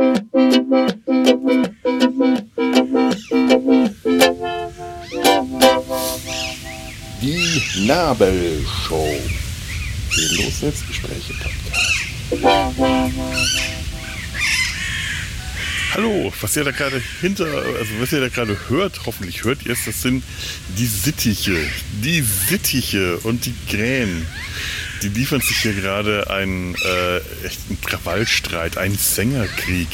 Die Nabelshow. Die Los Selbstgespräche Podcast. Hallo, was ihr da gerade was ihr da gerade hört, hoffentlich hört ihr es, das sind die Sittiche und die Krähen. Die liefern sich hier gerade einen echten Krawallstreit, einen Sängerkrieg.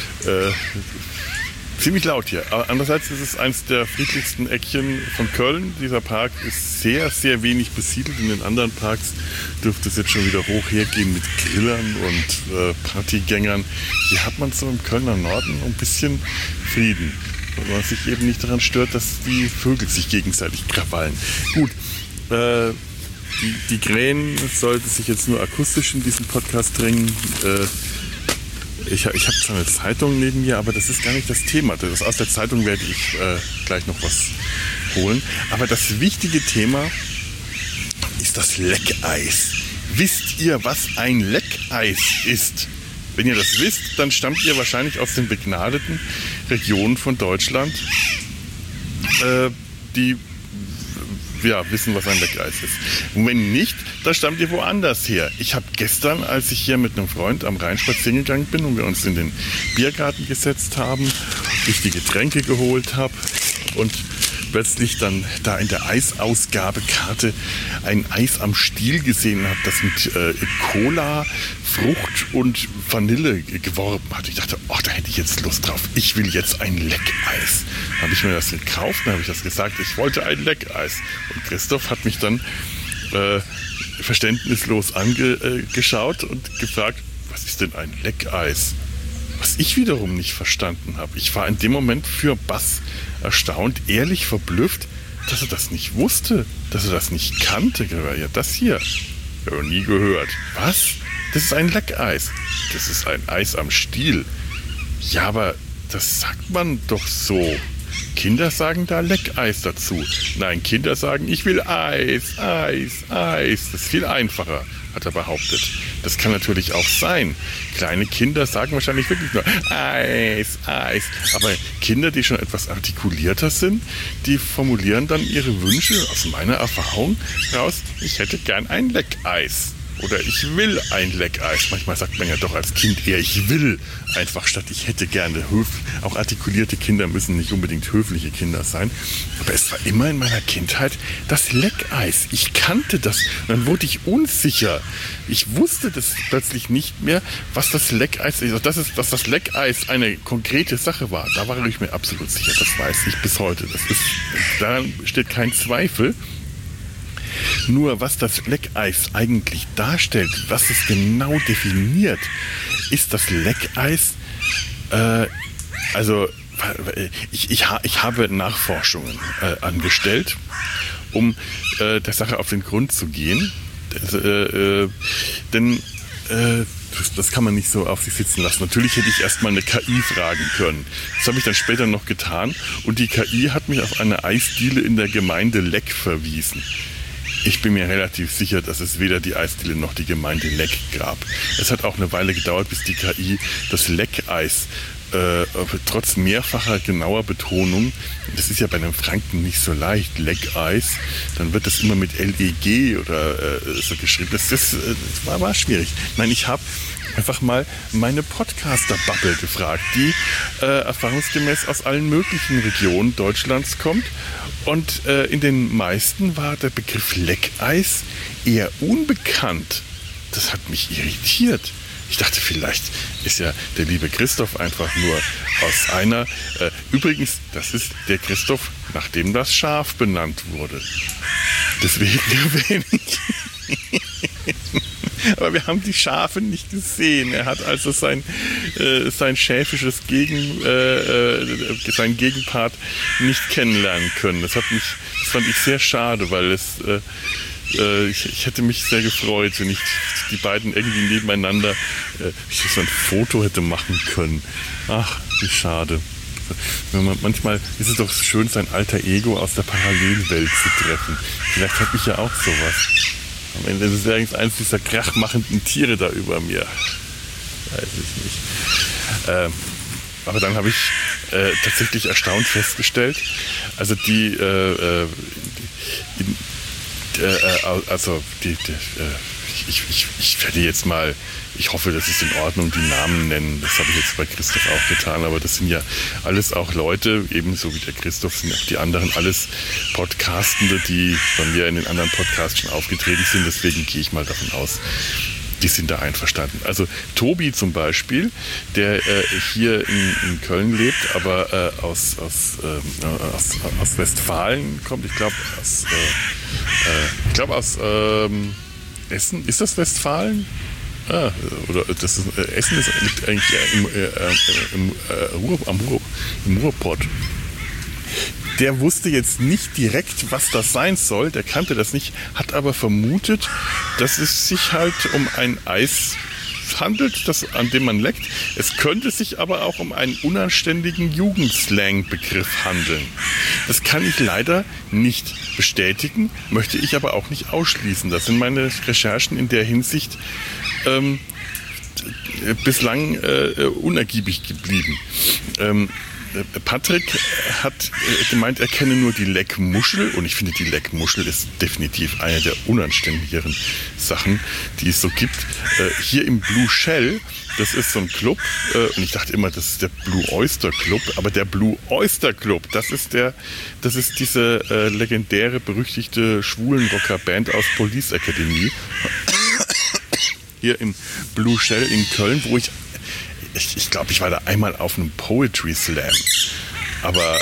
Ziemlich laut hier. Aber andererseits ist es eines der friedlichsten Eckchen von Köln. Dieser Park ist sehr, sehr wenig besiedelt. In den anderen Parks dürfte es jetzt schon wieder hoch hergehen mit Grillern und Partygängern. Hier hat man so im Kölner Norden ein bisschen Frieden. Weil man sich eben nicht daran stört, dass die Vögel sich gegenseitig krawallen. Gut, die Krähen sollten sich jetzt nur akustisch in diesen Podcast drängen. Ich habe zwar eine Zeitung neben mir, aber das ist gar nicht das Thema. Aus der Zeitung werde ich gleich noch was holen. Aber das wichtige Thema ist das Leckeis. Wisst ihr, was ein Leckeis ist? Wenn ihr das wisst, dann stammt ihr wahrscheinlich aus den begnadeten Regionen von Deutschland, die wissen, was ein Leckeis ist. Und wenn nicht, dann stammt ihr woanders her. Ich habe gestern, als ich hier mit einem Freund am Rhein spazieren gegangen bin und wir uns in den Biergarten gesetzt haben, ich die Getränke geholt habe und plötzlich dann da in der Eisausgabekarte ein Eis am Stiel gesehen habe, das mit Cola, Frucht und Vanille geworben hat. Ich dachte, da hätte ich jetzt Lust drauf. Ich will jetzt ein Leckeis. Dann habe ich mir das gekauft, dann habe ich das gesagt, ich wollte ein Leckeis. Und Christoph hat mich dann verständnislos angeschaut und gefragt, was ist denn ein Leckeis? Was ich wiederum nicht verstanden habe. Ich war in dem Moment für Bass erstaunt, ehrlich verblüfft, dass er das nicht wusste, dass er das nicht kannte. Ja, das hier, habe ich nie gehört. Was? Das ist ein Leckeis. Das ist ein Eis am Stiel. Ja, aber das sagt man doch so. Kinder sagen da Leckeis dazu. Nein, Kinder sagen, ich will Eis, Eis, Eis. Das ist viel einfacher, hat er behauptet. Das kann natürlich auch sein. Kleine Kinder sagen wahrscheinlich wirklich nur Eis, Eis. Aber Kinder, die schon etwas artikulierter sind, die formulieren dann ihre Wünsche aus meiner Erfahrung raus. Ich hätte gern ein Leckeis. Oder ich will ein Leckeis. Manchmal sagt man ja doch als Kind eher, ich will einfach statt ich hätte gerne. Auch artikulierte Kinder müssen nicht unbedingt höfliche Kinder sein. Aber es war immer in meiner Kindheit das Leckeis. Ich kannte das. Und dann wurde ich unsicher. Ich wusste das plötzlich nicht mehr, was das Leckeis ist. Dass das Leckeis eine konkrete Sache war, da war ich mir absolut sicher. Das weiß ich bis heute. Daran steht kein Zweifel. Nur was das Leckeis eigentlich darstellt, was es genau definiert, ist das Leckeis, ich habe Nachforschungen angestellt, um der Sache auf den Grund zu gehen, denn das kann man nicht so auf sich sitzen lassen. Natürlich hätte ich erstmal eine KI fragen können. Das habe ich dann später noch getan und die KI hat mich auf eine Eisdiele in der Gemeinde Leck verwiesen. Ich bin mir relativ sicher, dass es weder die Eisdiele noch die Gemeinde Leck gab. Es hat auch eine Weile gedauert, bis die KI das Leckeis trotz mehrfacher genauer Betonung, das ist ja bei einem Franken nicht so leicht, Leckeis, dann wird das immer mit LEG oder so geschrieben. Das war schwierig. Nein, ich habe einfach mal meine Podcaster-Bubble gefragt, die erfahrungsgemäß aus allen möglichen Regionen Deutschlands kommt. Und in den meisten war der Begriff Leckeis eher unbekannt. Das hat mich irritiert. Ich dachte, vielleicht ist ja der liebe Christoph einfach nur aus einer... übrigens, das ist der Christoph, nachdem das Schaf benannt wurde. Deswegen erwähne ich... Aber wir haben die Schafe nicht gesehen. Er hat also sein schäfisches sein Gegenpart nicht kennenlernen können. Das fand ich sehr schade, weil ich hätte mich sehr gefreut, wenn ich die beiden irgendwie nebeneinander so ein Foto hätte machen können. Ach, wie schade. Manchmal ist es doch schön, sein alter Ego aus der Parallelwelt zu treffen. Vielleicht habe ich ja auch sowas. Am Ende ist es eins dieser krachmachenden Tiere da über mir. Weiß ich nicht. Aber dann habe ich tatsächlich erstaunt festgestellt, also ich werde jetzt mal, ich hoffe, das ist in Ordnung, die Namen nennen. Das habe ich jetzt bei Christoph auch getan, aber das sind ja alles auch Leute, ebenso wie der Christoph, sind auch die anderen alles Podcastende, die bei mir in den anderen Podcasts schon aufgetreten sind. Deswegen gehe ich mal davon aus, die sind da einverstanden. Also Tobi zum Beispiel, der hier in Köln lebt, aber aus Westfalen kommt, ich glaube aus Essen. Ist das Westfalen? Oder das ist, Essen liegt eigentlich im Ruhrpott. Der wusste jetzt nicht direkt, was das sein soll, der kannte das nicht, hat aber vermutet, dass es sich halt um ein Eis handelt, an dem man leckt. Es könnte sich aber auch um einen unanständigen Jugendslang-Begriff handeln. Das kann ich leider nicht bestätigen, möchte ich aber auch nicht ausschließen. Das sind meine Recherchen in der Hinsicht bislang unergiebig geblieben. Patrick hat gemeint, er kenne nur die Leckmuschel und ich finde, die Leckmuschel ist definitiv eine der unanständigeren Sachen, die es so gibt. Hier im Blue Shell, das ist so ein Club und ich dachte immer, das ist der Blue Oyster Club, aber der Blue Oyster Club, das ist diese legendäre, berüchtigte Schwulenrocker-Band aus Police Academy. Hier im Blue Shell in Köln, wo ich glaube, ich war da einmal auf einem Poetry Slam. Aber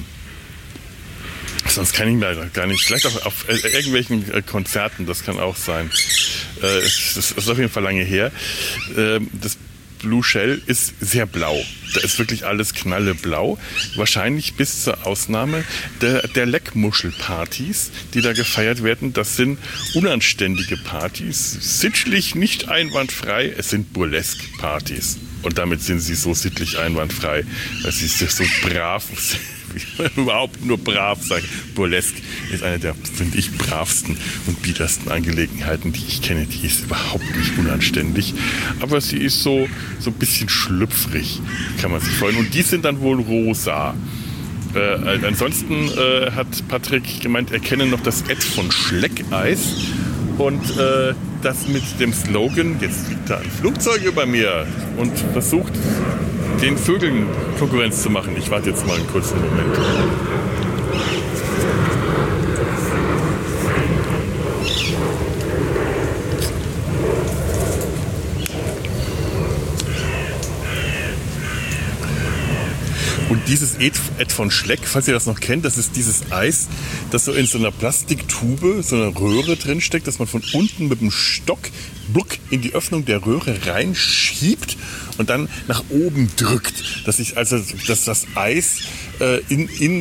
sonst kann ich mir gar nicht. Vielleicht auch auf irgendwelchen Konzerten, das kann auch sein. Das ist auf jeden Fall lange her. Das Blue Shell ist sehr blau. Da ist wirklich alles knalleblau. Wahrscheinlich bis zur Ausnahme der Leckmuschelpartys, die da gefeiert werden. Das sind unanständige Partys. Sittlich nicht einwandfrei. Es sind Burlesque-Partys. Und damit sind sie so sittlich einwandfrei, weil sie sich so brav, überhaupt nur brav sagen. Burlesque ist eine der, finde ich, bravsten und biedersten Angelegenheiten, die ich kenne. Die ist überhaupt nicht unanständig, aber sie ist so ein bisschen schlüpfrig, kann man sich vorstellen. Und die sind dann wohl rosa. Ansonsten hat Patrick gemeint, er kenne noch das Ed von Schleckeis und das mit dem Slogan, jetzt fliegt da ein Flugzeug über mir und versucht, den Vögeln Konkurrenz zu machen. Ich warte jetzt mal einen kurzen Moment. Und dieses Ed von Schleck, falls ihr das noch kennt, das ist dieses Eis, das so in so einer Plastiktube, so einer Röhre drin steckt, dass man von unten mit dem Stock in die Öffnung der Röhre reinschiebt und dann nach oben drückt, dass das Eis in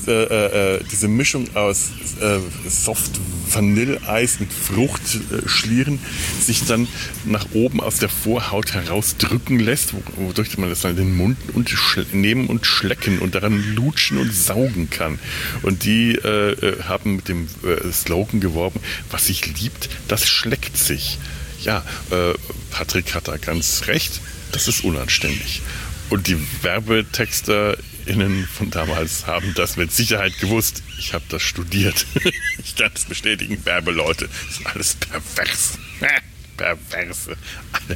diese Mischung aus Soft Vanilleeis mit Fruchtschlieren sich dann nach oben aus der Vorhaut herausdrücken lässt, wodurch man das dann in den Mund nehmen und schlecken und daran lutschen und saugen kann. Und die haben mit dem Slogan geworben, was sich liebt, das schleckt sich. Ja, Patrick hat da ganz recht, das ist unanständig. Und die WerbetexterInnen von damals haben das mit Sicherheit gewusst. Ich habe das studiert. Ich kann es bestätigen, Werbeleute, das ist alles pervers. Perverse, alle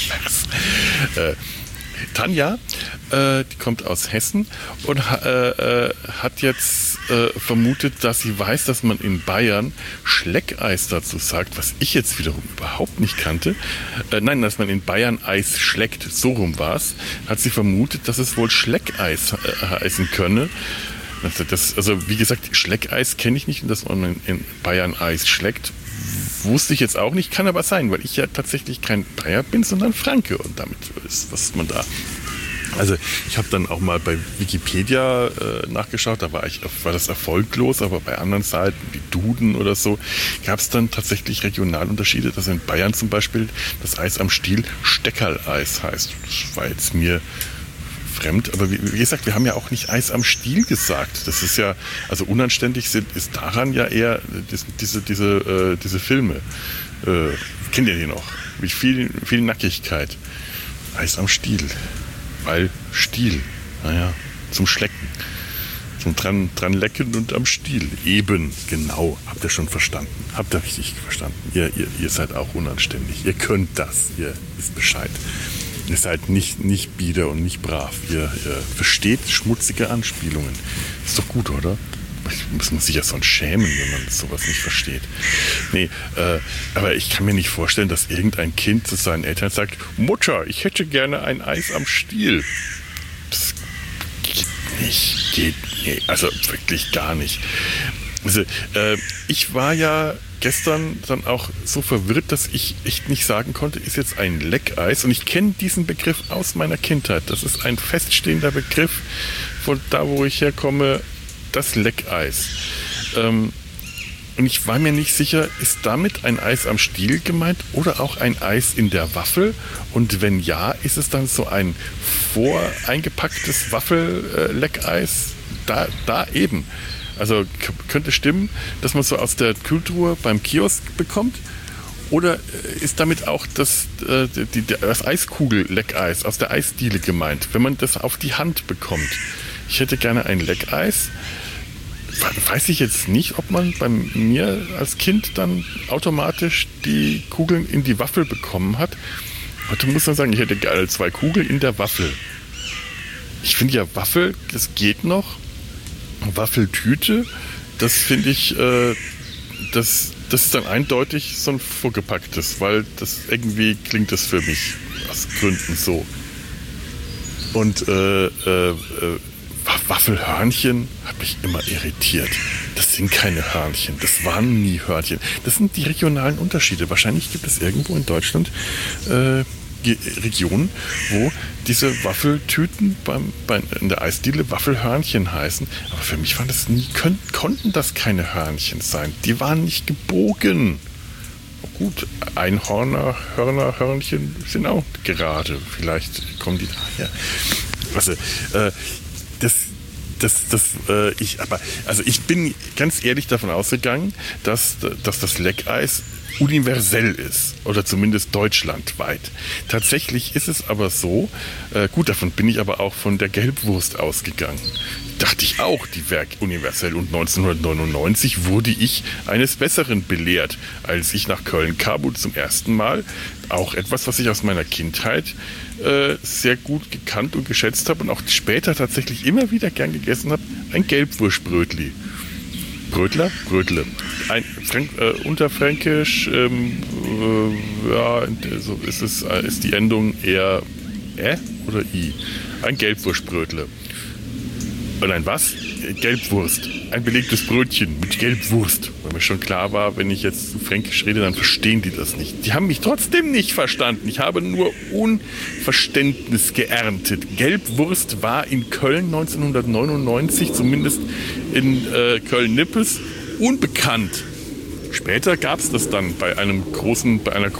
pervers. Tanja, die kommt aus Hessen und hat jetzt vermutet, dass sie weiß, dass man in Bayern Schleckeis dazu sagt, was ich jetzt wiederum überhaupt nicht kannte. Nein, dass man in Bayern Eis schleckt, so rum war es. Hat sie vermutet, dass es wohl Schleckeis heißen könne. Also wie gesagt, Schleckeis kenne ich nicht und dass man in Bayern Eis schleckt, wusste ich jetzt auch nicht, kann aber sein, weil ich ja tatsächlich kein Bayer bin, sondern Franke und damit ist, was man da. Also ich habe dann auch mal bei Wikipedia nachgeschaut, da war das erfolglos, aber bei anderen Seiten wie Duden oder so gab es dann tatsächlich Regionalunterschiede, dass in Bayern zum Beispiel das Eis am Stiel Steckerleis heißt. Das war jetzt mir fremd, aber wie gesagt, wir haben ja auch nicht Eis am Stiel gesagt. Das ist ja, also unanständig ist daran ja eher diese Filme. Kennt ihr die noch? Mit viel Nackigkeit. Eis am Stiel. Weil Stiel, naja, zum Schlecken. Zum dran lecken und am Stiel. Eben, genau. Habt ihr schon verstanden? Habt ihr richtig verstanden? Ihr seid auch unanständig. Ihr könnt das. Ihr wisst Bescheid. Ihr seid nicht bieder und nicht brav. Ihr versteht schmutzige Anspielungen. Ist doch gut, oder? Muss man sich ja sonst schämen, wenn man sowas nicht versteht. Nee, aber ich kann mir nicht vorstellen, dass irgendein Kind zu seinen Eltern sagt, Mutter, ich hätte gerne ein Eis am Stiel. Das geht nicht. Also wirklich gar nicht. Also, ich war ja gestern dann auch so verwirrt, dass ich echt nicht sagen konnte, ist jetzt ein Leckeis. Und ich kenne diesen Begriff aus meiner Kindheit. Das ist ein feststehender Begriff von da, wo ich herkomme, das Leckeis. Und ich war mir nicht sicher, ist damit ein Eis am Stiel gemeint oder auch ein Eis in der Waffel? Und wenn ja, ist es dann so ein voreingepacktes Waffel-Leckeis? Da eben. Also könnte stimmen, dass man so aus der Kühltruhe beim Kiosk bekommt. Oder ist damit auch das Eiskugel-Leckeis aus der Eisdiele gemeint, wenn man das auf die Hand bekommt? Ich hätte gerne ein Leckeis. Weiß ich jetzt nicht, ob man bei mir als Kind dann automatisch die Kugeln in die Waffel bekommen hat. Heute muss man sagen, ich hätte gerne 2 Kugeln in der Waffel. Ich finde ja Waffel, das geht noch. Waffeltüte, das finde ich, das ist dann eindeutig so ein vorgepacktes, weil das irgendwie klingt das für mich aus Gründen so. Und Waffelhörnchen hat mich immer irritiert. Das sind keine Hörnchen, das waren nie Hörnchen. Das sind die regionalen Unterschiede. Wahrscheinlich gibt es irgendwo in Deutschland Regionen, wo diese Waffeltüten in der Eisdiele Waffelhörnchen heißen. Aber für mich waren das nie, konnten das keine Hörnchen sein. Die waren nicht gebogen. Gut, Hörnchen sind auch gerade. Vielleicht kommen die daher. Also, ich bin ganz ehrlich davon ausgegangen, dass das Leckeis universell ist oder zumindest deutschlandweit. Tatsächlich ist es aber so, gut, davon bin ich aber auch von der Gelbwurst ausgegangen. Dachte ich auch, die wäre universell, und 1999 wurde ich eines Besseren belehrt, als ich nach Köln kam und zum ersten Mal auch etwas, was ich aus meiner Kindheit sehr gut gekannt und geschätzt habe und auch später tatsächlich immer wieder gern gegessen habe, ein Gelbwurstbrötli. Brötler? Brötle. Unterfränkisch, so ist die Endung eher oder I. Ein Gelbwurstbrötle. Und ein was? Gelbwurst. Ein belegtes Brötchen mit Gelbwurst. Weil mir schon klar war, wenn ich jetzt zu Fränkisch rede, dann verstehen die das nicht. Die haben mich trotzdem nicht verstanden. Ich habe nur Unverständnis geerntet. Gelbwurst war in Köln 1999, zumindest in Köln-Nippes, unbekannt. Später gab es das dann bei einer großen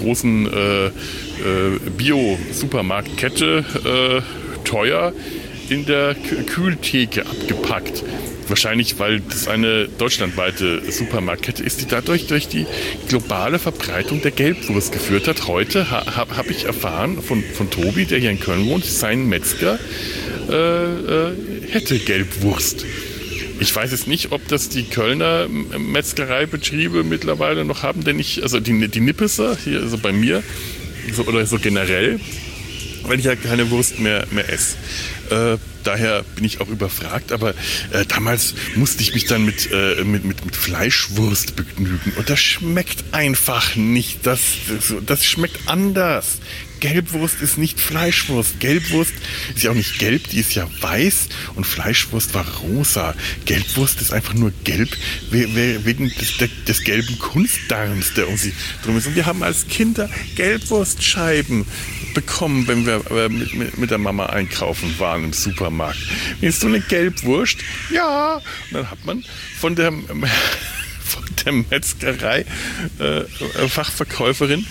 Bio-Supermarktkette teuer in der Kühltheke abgepackt. Wahrscheinlich, weil das eine deutschlandweite Supermarktkette ist, die dadurch durch die globale Verbreitung der Gelbwurst geführt hat. Heute habe ich erfahren von Tobi, der hier in Köln wohnt, sein Metzger hätte Gelbwurst. Ich weiß jetzt nicht, ob das die Kölner Metzgereibetriebe mittlerweile noch haben, denn die Nippeser, hier also bei mir, oder so generell, weil ich ja keine Wurst mehr esse. Daher bin ich auch überfragt, aber damals musste ich mich dann mit Fleischwurst begnügen und das schmeckt einfach nicht. Das schmeckt anders. Gelbwurst ist nicht Fleischwurst. Gelbwurst ist ja auch nicht gelb, die ist ja weiß und Fleischwurst war rosa. Gelbwurst ist einfach nur gelb wegen des gelben Kunstdarms, der um sie drum ist. Und wir haben als Kinder Gelbwurstscheiben bekommen, wenn wir mit der Mama einkaufen waren im Supermarkt. Willst du eine Gelbwurst? Ja. Und dann hat man von der Metzgerei Fachverkäuferin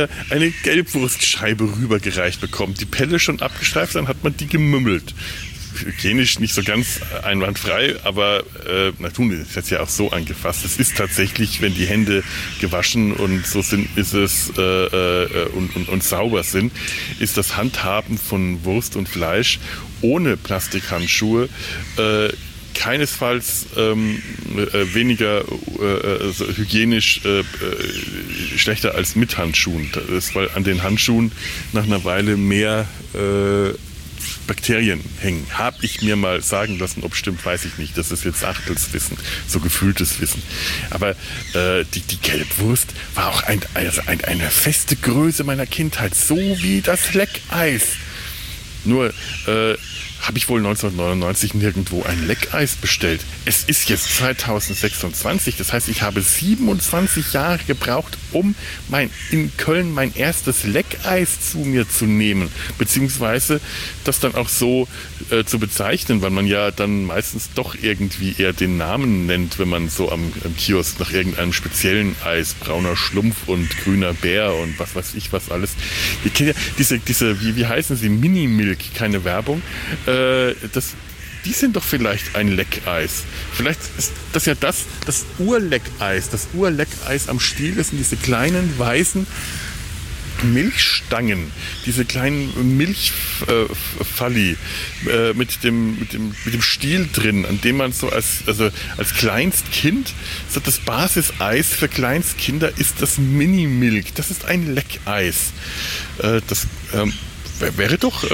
eine Gelbwurstscheibe rübergereicht bekommen. Die Pelle schon abgestreift, dann hat man die gemümmelt. hygienisch nicht so ganz einwandfrei, aber Natun ist jetzt ja auch so angefasst. Es ist tatsächlich, wenn die Hände gewaschen und so sind, ist es und sauber sind, ist das Handhaben von Wurst und Fleisch ohne Plastikhandschuhe keinesfalls weniger hygienisch schlechter als mit Handschuhen. Das ist, weil an den Handschuhen nach einer Weile mehr Bakterien hängen. Habe ich mir mal sagen lassen, ob stimmt, weiß ich nicht. Das ist jetzt Achtelswissen, so gefühltes Wissen. Aber die Gelbwurst war auch eine feste Größe meiner Kindheit, so wie das Leckeis. Nur habe ich wohl 1999 nirgendwo ein Leckeis bestellt. Es ist jetzt 2026, das heißt, ich habe 27 Jahre gebraucht, um in Köln mein erstes Leckeis zu mir zu nehmen, beziehungsweise das dann auch so zu bezeichnen, weil man ja dann meistens doch irgendwie eher den Namen nennt, wenn man so am Kiosk nach irgendeinem speziellen Eis, brauner Schlumpf und grüner Bär und was weiß ich was alles. Ihr kennt ja diese wie heißen sie, Mini-Milk, keine Werbung, die sind doch vielleicht ein Leckeis. Vielleicht ist das ja das Urleckeis. Das Urleckeis am Stiel, das sind diese kleinen weißen Milchstangen, diese kleinen Milchfalli mit dem Stiel drin, an dem man so als Kleinstkind, so das Basiseis für Kleinstkinder ist das Mini-Milk. Das ist ein Leckeis. Das wäre doch...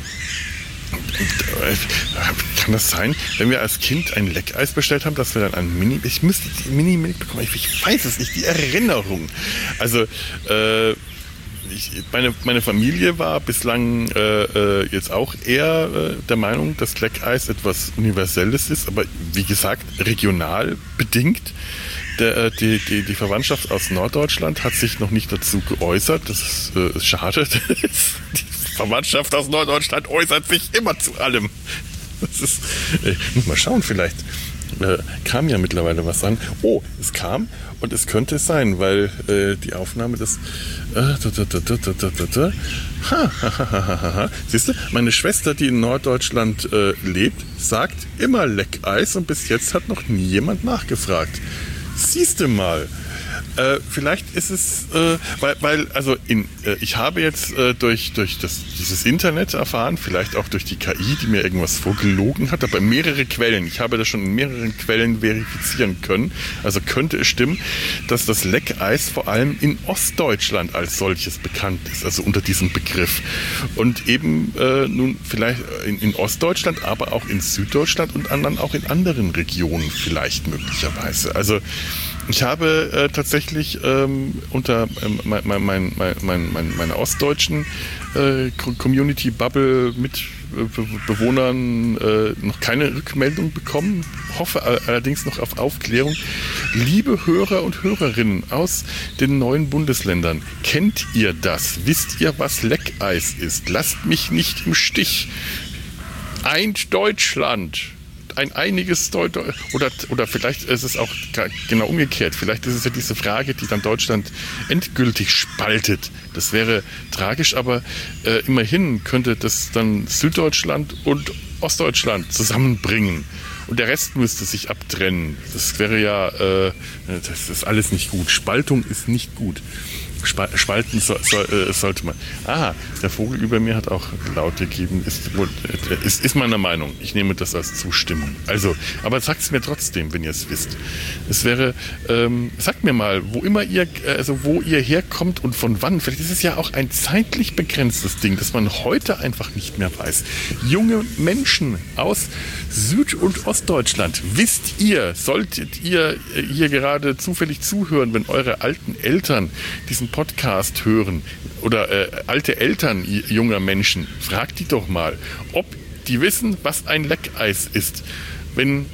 kann das sein, wenn wir als Kind ein Leckeis bestellt haben, dass wir dann ich müsste die Mini-Milk bekommen, ich weiß es nicht, die Erinnerung. Also meine Familie war bislang jetzt auch eher der Meinung, dass Leckeis etwas Universelles ist, aber wie gesagt, regional bedingt. Die Verwandtschaft aus Norddeutschland hat sich noch nicht dazu geäußert. Das ist schade. Die Verwandtschaft aus Norddeutschland äußert sich immer zu allem. Das ist, muss mal schauen, vielleicht kam ja mittlerweile was an. Oh, es kam und es könnte es sein, weil die Aufnahme des... Siehst du, meine Schwester, die in Norddeutschland lebt, sagt immer Leckeis und bis jetzt hat noch nie jemand nachgefragt. Siehst du mal. Vielleicht ist es, ich habe jetzt durch dieses Internet erfahren, vielleicht auch durch die KI, die mir irgendwas vorgelogen hat, aber mehrere Quellen. Ich habe das schon in mehreren Quellen verifizieren können. Also könnte es stimmen, dass das Leckeis vor allem in Ostdeutschland als solches bekannt ist, also unter diesem Begriff. Und eben nun vielleicht in Ostdeutschland, aber auch in Süddeutschland und dann auch in anderen Regionen vielleicht möglicherweise. Also ich habe tatsächlich unter meiner ostdeutschen Community-Bubble mit Bewohnern noch keine Rückmeldung bekommen, hoffe allerdings noch auf Aufklärung. Liebe Hörer und Hörerinnen aus den neuen Bundesländern, kennt ihr das? Wisst ihr, was Leckeis ist? Lasst mich nicht im Stich. Eint Deutschland! Ein einiges Deutschland, oder vielleicht ist es auch genau umgekehrt. Vielleicht ist es ja diese Frage, die dann Deutschland endgültig spaltet. Das wäre tragisch, aber immerhin könnte das dann Süddeutschland und Ostdeutschland zusammenbringen. Und der Rest müsste sich abtrennen. Das wäre ja, das ist alles nicht gut. Spaltung ist nicht gut. Spalten sollte man. Ah, der Vogel über mir hat auch laut gegeben, ist meiner Meinung. Ich nehme das als Zustimmung. Also, aber sagt es mir trotzdem, wenn ihr es wisst. Es wäre, sagt mir mal, wo ihr herkommt und von wann. Vielleicht ist es ja auch ein zeitlich begrenztes Ding, das man heute einfach nicht mehr weiß. Junge Menschen aus Süd- und Ostdeutschland, solltet ihr hier gerade zufällig zuhören, wenn eure alten Eltern diesen Podcast hören oder alte Eltern junger Menschen, fragt die doch mal, ob die wissen, was ein Leckeis ist, wenn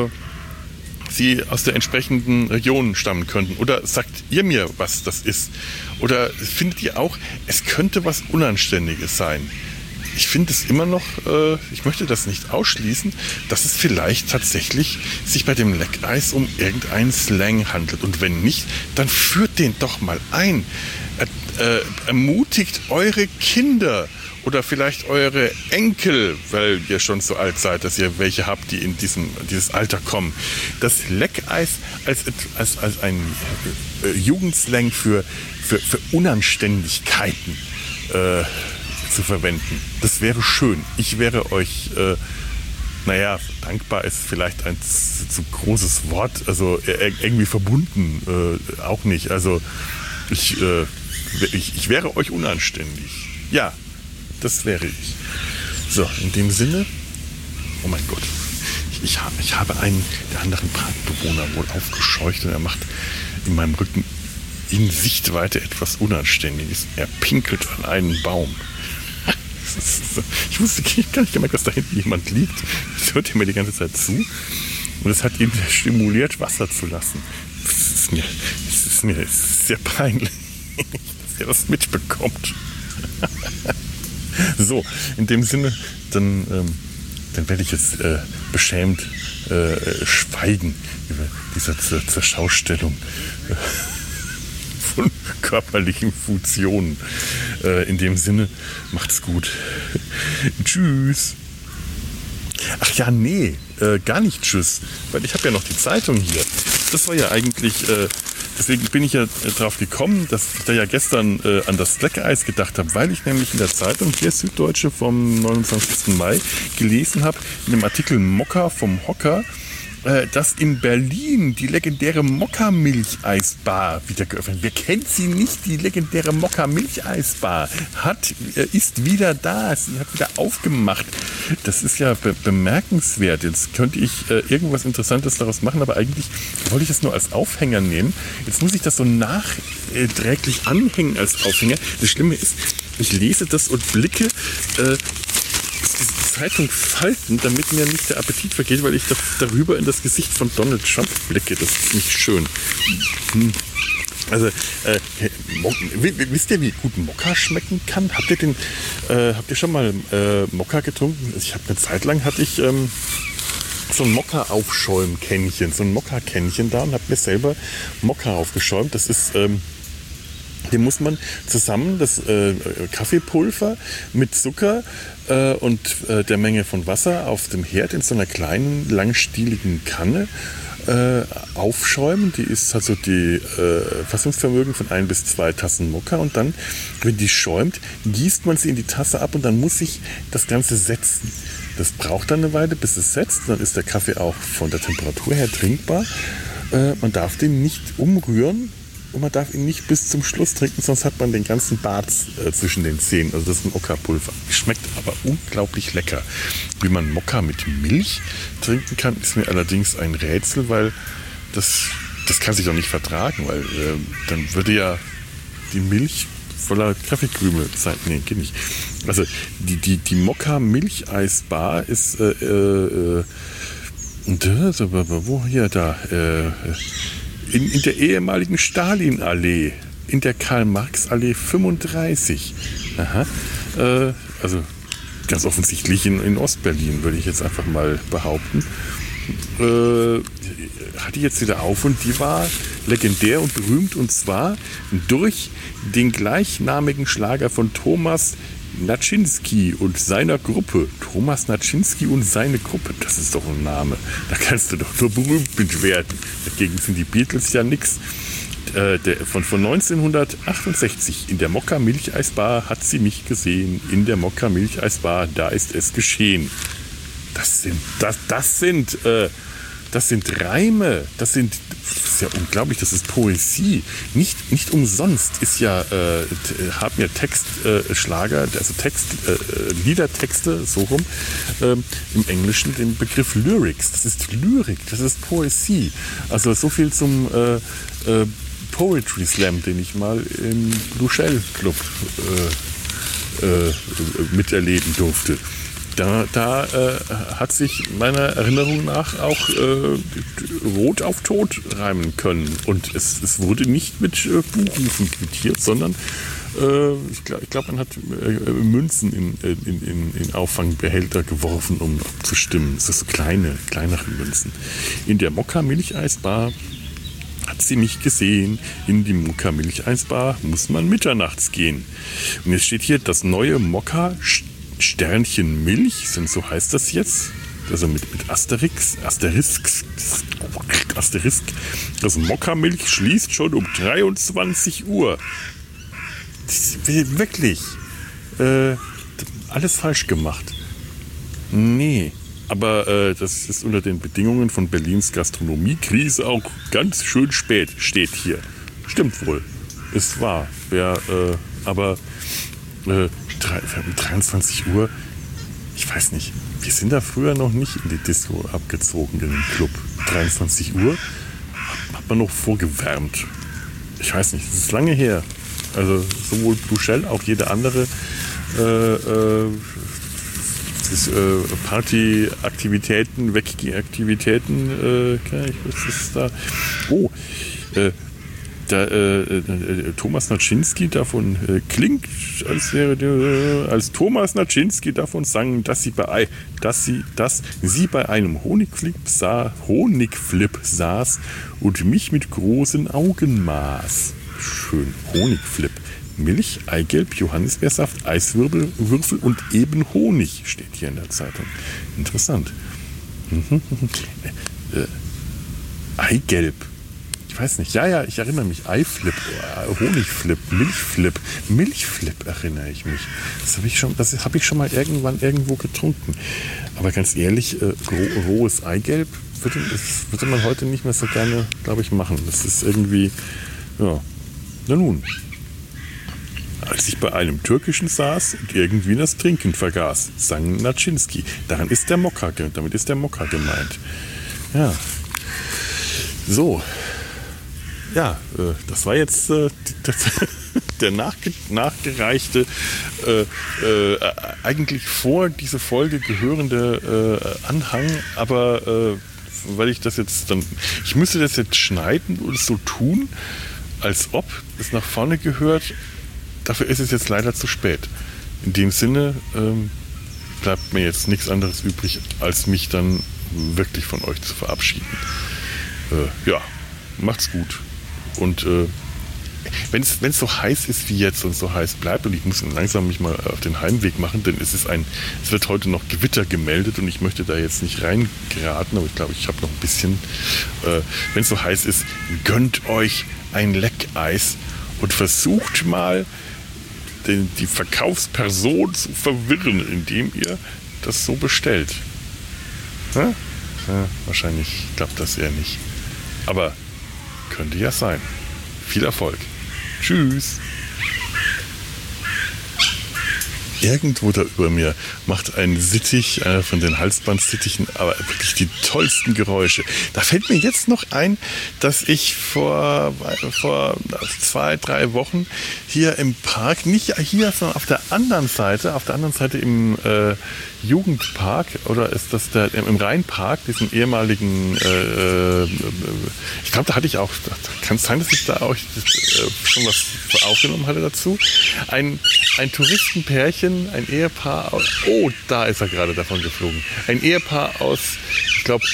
sie aus der entsprechenden Region stammen könnten. Oder sagt ihr mir, was das ist? Oder findet ihr auch, es könnte was Unanständiges sein? Ich finde es immer noch, ich möchte das nicht ausschließen, dass es vielleicht tatsächlich sich bei dem Leckeis um irgendeinen Slang handelt. Und wenn nicht, dann führt den doch mal ein. Ermutigt eure Kinder Oder vielleicht eure Enkel, weil ihr schon so alt seid, dass ihr welche habt, die in dieses Alter kommen. Das Leckeis als ein Jugendslang für Unanständigkeiten zu verwenden. Das wäre schön. Ich wäre euch, dankbar ist vielleicht ein zu großes Wort, also irgendwie verbunden auch nicht. Also ich wäre euch unanständig. Ja, das wäre ich. So, in dem Sinne, oh mein Gott, ich habe einen der anderen Parkbewohner wohl aufgescheucht und er macht in meinem Rücken in Sichtweite etwas Unanständiges. Er pinkelt an einen Baum. Ich wusste gar nicht gemerkt, dass da hinten jemand liegt. Das hört mir die ganze Zeit zu. Und es hat ihn stimuliert, Wasser zu lassen. Es ist mir sehr peinlich, dass er das mitbekommt. So, in dem Sinne, dann werde ich jetzt beschämt schweigen über dieser Zurschaustellung von körperlichen Funktionen. In dem Sinne, macht's gut. Tschüss. Ach ja, nee, gar nicht tschüss, weil ich habe ja noch die Zeitung hier. Das war ja eigentlich, deswegen bin ich ja drauf gekommen, dass ich da ja gestern an das Leckereis gedacht habe, weil ich nämlich in der Zeitung hier Süddeutsche vom 29. Mai gelesen habe, in dem Artikel Mokka vom Hocker, dass in Berlin die legendäre Mokka-Milcheisbar wieder geöffnet wird. Wer kennt sie nicht? Die legendäre Mokka-Milcheisbar ist wieder da. Sie hat wieder aufgemacht. Das ist ja bemerkenswert. Jetzt könnte ich irgendwas Interessantes daraus machen, aber eigentlich wollte ich das nur als Aufhänger nehmen. Jetzt muss ich das so nachträglich anhängen als Aufhänger. Das Schlimme ist, ich lese das und blicke die Zeitung falten, damit mir nicht der Appetit vergeht, weil ich darüber in das Gesicht von Donald Trump blicke. Das ist nicht schön. Also, wisst ihr, wie gut Mokka schmecken kann? Habt ihr schon mal Mokka getrunken? Also eine Zeit lang hatte ich so ein Mokka-Aufschäumkännchen, so ein Mokka-Kännchen da und habe mir selber Mokka aufgeschäumt. Das ist den muss man zusammen, das Kaffeepulver mit Zucker und der Menge von Wasser auf dem Herd in so einer kleinen, langstieligen Kanne aufschäumen. Die ist also die Fassungsvermögen von 1 bis 2 Tassen Mokka. Und dann, wenn die schäumt, gießt man sie in die Tasse ab und dann muss sich das Ganze setzen. Das braucht dann eine Weile, bis es setzt. Dann ist der Kaffee auch von der Temperatur her trinkbar. Man darf den nicht umrühren. Und man darf ihn nicht bis zum Schluss trinken, sonst hat man den ganzen Bart zwischen den Zähnen. Also das ist ein Mokka-Pulver. Schmeckt aber unglaublich lecker. Wie man Mokka mit Milch trinken kann, ist mir allerdings ein Rätsel, weil das kann sich doch nicht vertragen, weil dann würde ja die Milch voller Kaffeekrümel sein. Nee, geht nicht. Also die Mokka-Milcheisbar ist wo hier da in der ehemaligen Stalinallee, in der Karl-Marx-Allee 35. Aha. Also ganz offensichtlich in Ostberlin, würde ich jetzt einfach mal behaupten. Hatte jetzt wieder auf und die war legendär und berühmt und zwar durch den gleichnamigen Schlager von Thomas Naczynski und seiner Gruppe. Thomas Naczynski und seine Gruppe, das ist doch ein Name. Da kannst du doch nur berühmt mit werden. Dagegen sind die Beatles ja nix. Von 1968 in der Mokka-Milcheisbar hat sie mich gesehen. In der Mokka-Milcheisbar, da ist es geschehen. Das sind Reime, das ist ja unglaublich, das ist Poesie. Nicht umsonst ist ja, haben ja Textschlager, also Liedertexte, so rum, im Englischen den Begriff Lyrics. Das ist Lyrik, das ist Poesie. Also so viel zum Poetry Slam, den ich mal im Blue Shell Club miterleben durfte. Da hat sich meiner Erinnerung nach auch Rot auf Tod reimen können. Und es wurde nicht mit Buchrufen quittiert, sondern ich glaube, man hat Münzen in Auffangbehälter geworfen, um abzustimmen. Das sind so kleinere Münzen. In der Mokka-Milcheisbar hat sie mich gesehen. In die Mokka-Milcheisbar muss man mitternachts gehen. Und jetzt steht hier das neue Mokka Sternchen Milch, so heißt das jetzt. Also mit Asterisk. Das Mokka-Milch schließt schon um 23 Uhr. Das ist wirklich alles falsch gemacht. Nee, aber das ist unter den Bedingungen von Berlins Gastronomiekrise auch ganz schön spät, steht hier. Stimmt wohl, ist wahr. Aber 23 Uhr, ich weiß nicht, wir sind da früher noch nicht in die Disco abgezogen, in den Club. 23 Uhr hat man noch vorgewärmt. Ich weiß nicht, das ist lange her. Also sowohl Blue Shell, auch jede andere Partyaktivitäten, Weggehaktivitäten, was ist da? Oh, Thomas Naczynski davon klingt, als Thomas Naczynski davon sang, dass sie bei einem Honigflip saß und mich mit großen Augen maß. Schön, Honigflip. Milch, Eigelb, Johannisbeersaft, Eiswürfel und eben Honig steht hier in der Zeitung. Interessant. Eigelb. Ich weiß nicht. Ja, ich erinnere mich. Eiflip, Honigflip, Milchflip erinnere ich mich. Das habe ich schon mal irgendwo getrunken. Aber ganz ehrlich, rohes Eigelb würde man heute nicht mehr so gerne, glaube ich, machen. Das ist irgendwie, ja, na nun. Als ich bei einem Türkischen saß und irgendwie das Trinken vergaß, sang Naczynski. Damit ist der Mokka gemeint. Ja. So. Ja, das war jetzt der nachgereichte, eigentlich vor diese Folge gehörende Anhang, aber weil ich das jetzt ich müsste das jetzt schneiden und so tun, als ob es nach vorne gehört. Dafür ist es jetzt leider zu spät. In dem Sinne bleibt mir jetzt nichts anderes übrig, als mich dann wirklich von euch zu verabschieden. Ja, macht's gut. Und wenn es so heiß ist wie jetzt und so heiß bleibt, und ich muss langsam mich mal auf den Heimweg machen, denn es wird heute noch Gewitter gemeldet und ich möchte da jetzt nicht reingeraten, aber ich glaube, ich habe noch ein bisschen. Wenn es so heiß ist, gönnt euch ein Leckeis und versucht mal, die Verkaufsperson zu verwirren, indem ihr das so bestellt. Ja, wahrscheinlich klappt das eher nicht. Aber könnte ja sein. Viel Erfolg. Tschüss. Irgendwo da über mir macht ein Sittich, einer von den Halsbandsittichen, aber wirklich die tollsten Geräusche. Da fällt mir jetzt noch ein, dass ich vor 2-3 Wochen hier im Park, nicht hier, sondern auf der anderen Seite im Jugendpark, oder ist das im Rheinpark, diesem ehemaligen, ich glaube, da hatte ich auch, kann es sein, dass ich da auch schon was aufgenommen hatte dazu, ein Touristenpärchen, ein Ehepaar aus, da ist er gerade davon geflogen, ein Ehepaar aus, ich glaube,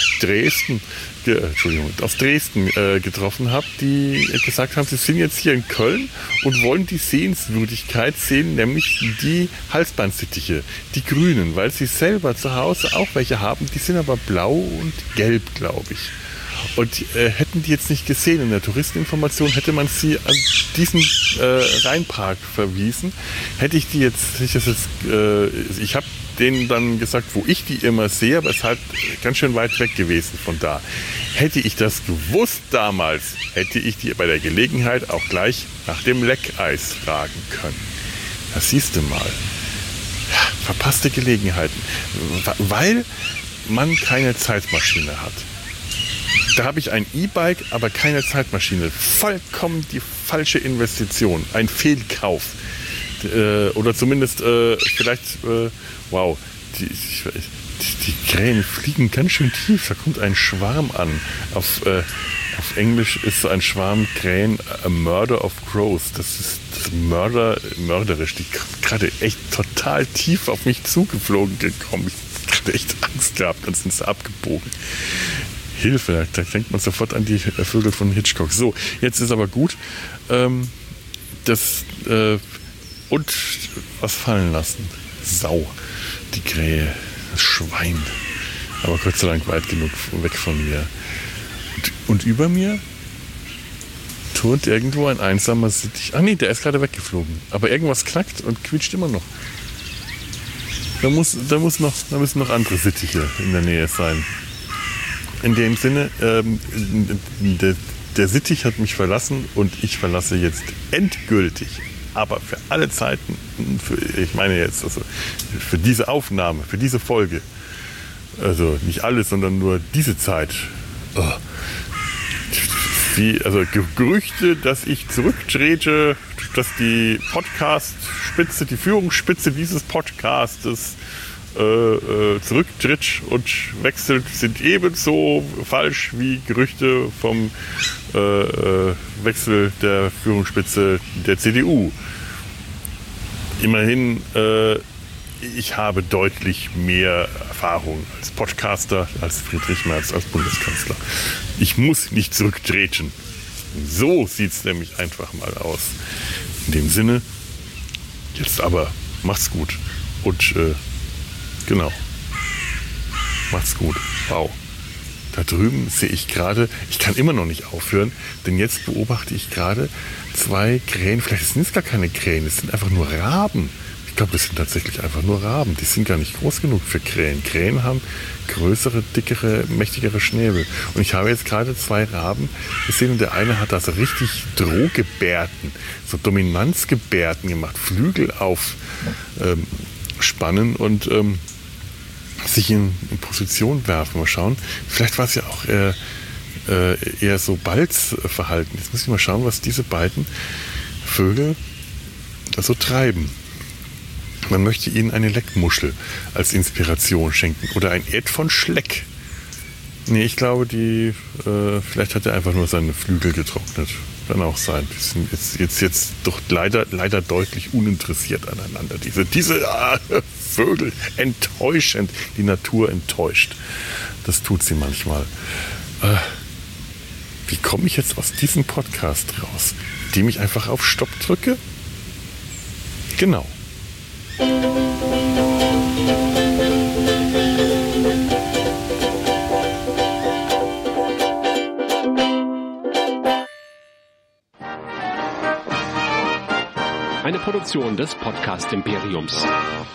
aus Dresden getroffen habe, die gesagt haben, sie sind jetzt hier in Köln und wollen die Sehenswürdigkeit sehen, nämlich die Halsbandsittiche, die grünen, weil sie selber zu Hause auch welche haben, die sind aber blau und gelb, glaube ich. Und hätten die jetzt nicht gesehen in der Touristeninformation, hätte man sie an diesen Rheinpark verwiesen. Ich habe denen dann gesagt, wo ich die immer sehe, aber es ist halt ganz schön weit weg gewesen von da. Hätte ich das gewusst damals, hätte ich die bei der Gelegenheit auch gleich nach dem Leckeis fragen können. Das siehst du mal. Ja, verpasste Gelegenheiten. Weil man keine Zeitmaschine hat. Da habe ich ein E-Bike, aber keine Zeitmaschine. Vollkommen die falsche Investition. Ein Fehlkauf. Oder zumindest wow, die Krähen fliegen ganz schön tief. Da kommt ein Schwarm an. Auf Englisch ist so ein Schwarm Krähen a murder of crows. Das ist mörderisch. Die gerade echt total tief auf mich zugeflogen gekommen. Ich hatte echt Angst gehabt, dann sind sie abgebogen. Hilfe, da denkt man sofort an die Vögel von Hitchcock. So, jetzt ist aber gut. Und was fallen lassen. Sau, die Krähe, das Schwein. Aber Gott sei Dank weit genug weg von mir. Und über mir turnt irgendwo ein einsamer Sittich. Ach nee, der ist gerade weggeflogen. Aber irgendwas knackt und quietscht immer noch. Da müssen noch andere Sittiche in der Nähe sein. In dem Sinne, der Sittich hat mich verlassen und ich verlasse jetzt endgültig, aber für alle Zeiten, ich meine jetzt, also für diese Aufnahme, für diese Folge, also nicht alles, sondern nur diese Zeit. Also Gerüchte, dass ich zurücktrete, dass die Podcast-Spitze, die Führungsspitze dieses Podcastes zurücktritt und wechselt, sind ebenso falsch wie Gerüchte vom Wechsel der Führungsspitze der CDU. Immerhin, ich habe deutlich mehr Erfahrung als Podcaster, als Friedrich Merz, als Bundeskanzler. Ich muss nicht zurücktreten. So sieht es nämlich einfach mal aus. In dem Sinne, jetzt aber, macht's gut. Und genau. Macht's gut. Wow. Da drüben sehe ich gerade, ich kann immer noch nicht aufhören, denn jetzt beobachte ich gerade 2 Krähen. Vielleicht sind es gar keine Krähen, es sind einfach nur Raben. Ich glaube, das sind tatsächlich einfach nur Raben. Die sind gar nicht groß genug für Krähen. Krähen haben größere, dickere, mächtigere Schnäbel. Und ich habe jetzt gerade 2 Raben gesehen und der eine hat also richtig Drohgebärden, so Dominanzgebärden gemacht, Flügel aufspannen und sich in Position werfen. Mal schauen. Vielleicht war es ja auch eher so Balzverhalten. Jetzt muss ich mal schauen, was diese beiden Vögel da so treiben. Man möchte ihnen eine Leckmuschel als Inspiration schenken oder ein Ed von Schleck. Nee, ich glaube, vielleicht hat er einfach nur seine Flügel getrocknet. Kann auch sein. Die sind jetzt doch leider deutlich uninteressiert aneinander. Diese Vögel, enttäuschend. Die Natur enttäuscht. Das tut sie manchmal. Wie komme ich jetzt aus diesem Podcast raus? Indem ich einfach auf Stopp drücke? Genau. Eine Produktion des Podcast Imperiums.